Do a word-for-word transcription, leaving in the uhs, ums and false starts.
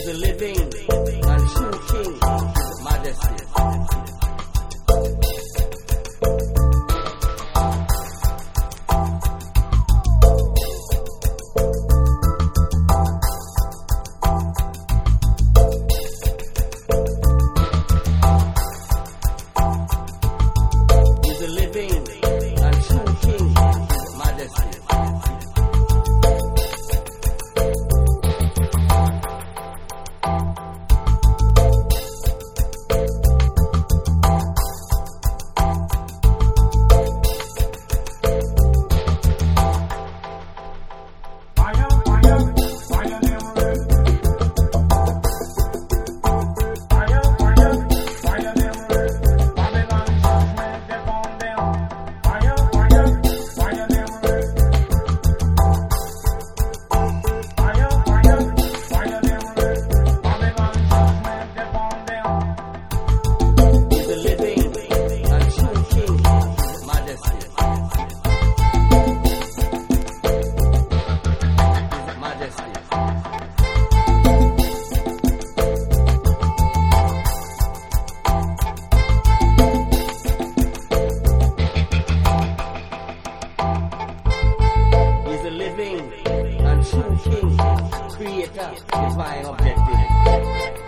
is a living and true King, Majesty. Is a living and true King, Majesty. Living and true King, Creator, Divine Objective.